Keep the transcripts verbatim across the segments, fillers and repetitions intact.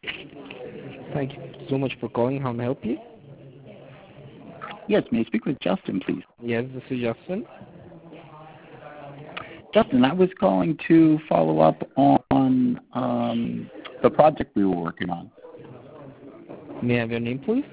Thank you so much for calling. How may I help you? Yes, may I speak with Justin, please? Yes, this is Justin. Justin, I was calling to follow up on um, the project we were working on. May I have your name, please?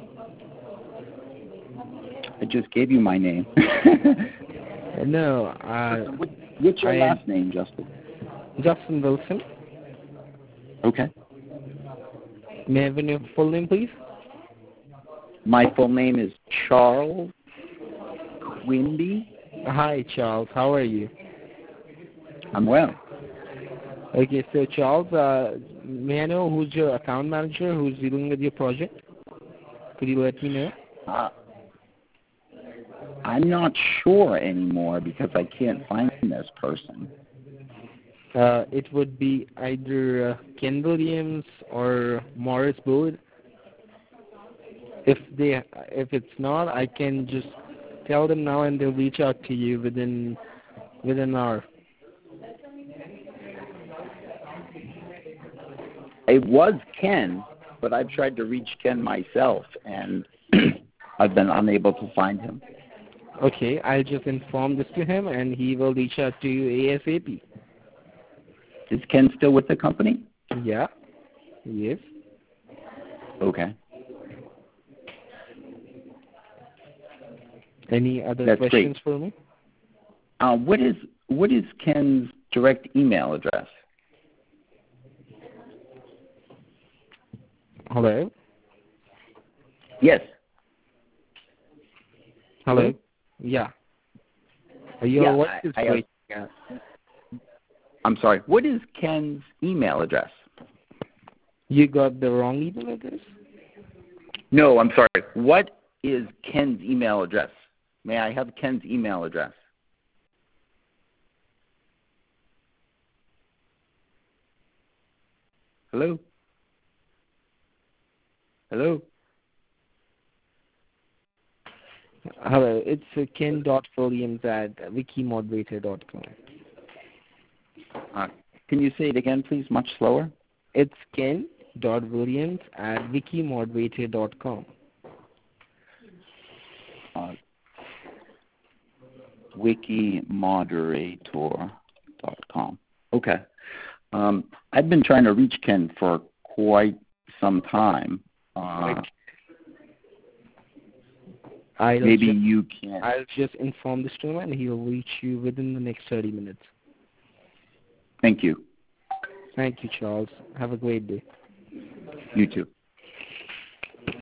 I just gave you my name. No, uh, What's your I, last name, Justin? Justin Wilson. Okay. May I have your full name, please? My full name is Charles Quimby. Hi, Charles. How are you? I'm well. Okay, so Charles, uh, may I know who's your account manager who's dealing with your project? Could you let me know? Uh, I'm not sure anymore because I can't find this person. Uh, it would be either uh, Ken Williams or Morris Bode. If they, if it's not, I can just tell them now, and they'll reach out to you within within an hour. It was Ken, but I've tried to reach Ken myself, and I've been unable to find him. Okay, I'll just inform this to him, and he will reach out to you ASAP. Is Ken still with the company? Yeah. Yes. Okay. Any other That's questions great. for me? Uh, what is what is Ken's direct email address? Hello? Yes. Hello? Hello? Yeah. Your yeah, voice I, is I breaking have, out. I'm sorry. What is Ken's email address? You got the wrong email address? No, I'm sorry. What is Ken's email address? May I have Ken's email address? Hello? Hello? Hello, it's uh, ken.williams at wikimoderator dot com. Uh, can you say it again, please, much slower? It's ken.williams at wikimoderator dot com. Uh, wikimoderator dot com. Okay. Um, I've been trying to reach Ken for quite some time. Uh, I'll maybe just, you can. I'll just inform this to him, and he'll reach you within the next thirty minutes. Thank you. Thank you, Charles. Have a great day. You too.